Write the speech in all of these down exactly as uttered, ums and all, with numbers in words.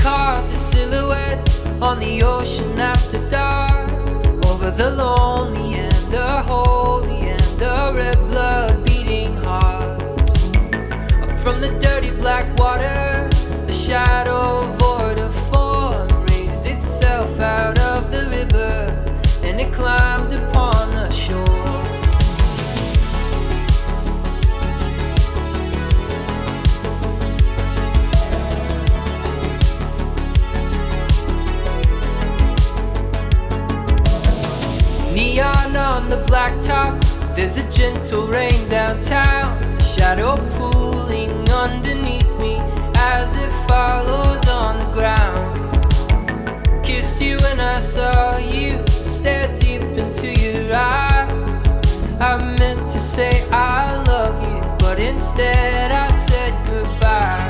carved a silhouette on the ocean after dark, over the lonely and the holy and the red blood beating hearts. Up from the dirty black water, a shadow void of form raised itself out of the river, and it climbed upon the shore. Neon on the blacktop, there's a gentle rain downtown, a shadow pooling underneath me as it follows on the ground. Kissed you when I saw you, stared deep into your eyes. I meant to say I love you, but instead I said goodbye.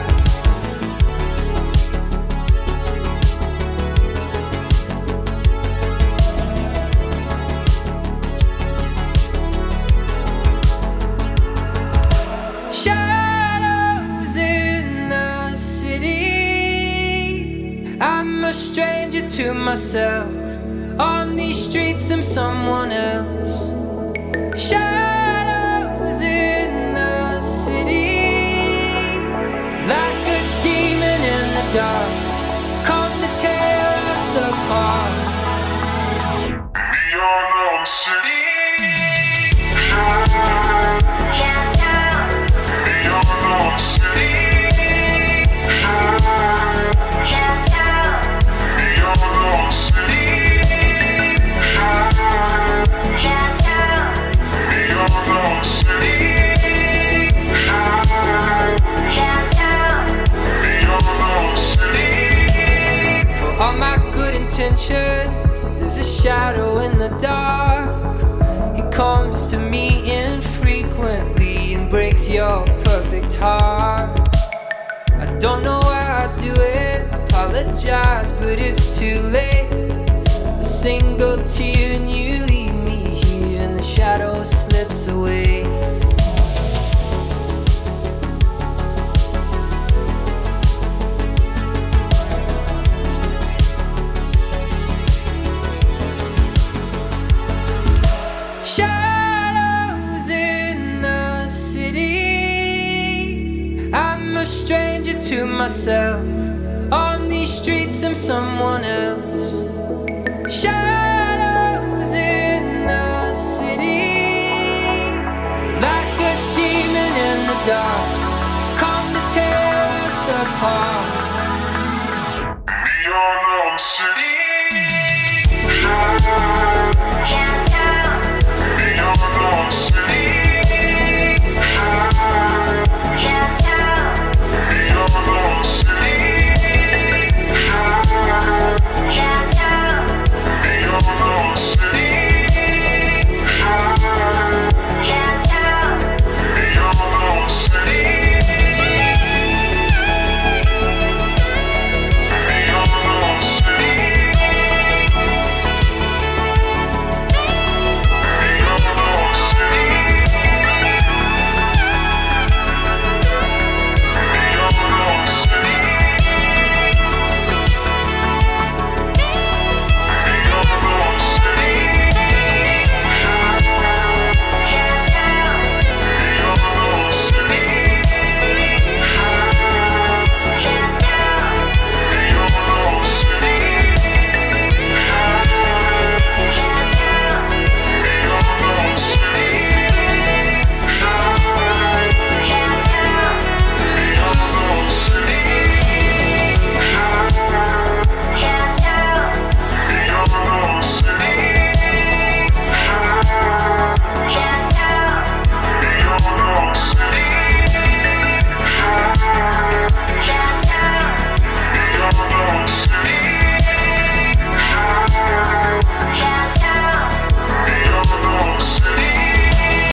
Shadows in the city, I'm a stranger to myself. On these streets I'm someone else. Shadows in the city, like a demon in the dark, come to tear us apart. Neon City. There's a shadow in the dark. He comes to me infrequently and breaks your perfect heart. I don't know why I do it, apologize, but it's too late. A single tear and you leave me here, and the shadow slips away. Shadows in the city, I'm a stranger to myself. On these streets I'm someone else. Shadows in the city, like a demon in the dark, come to tear us apart. Neon City.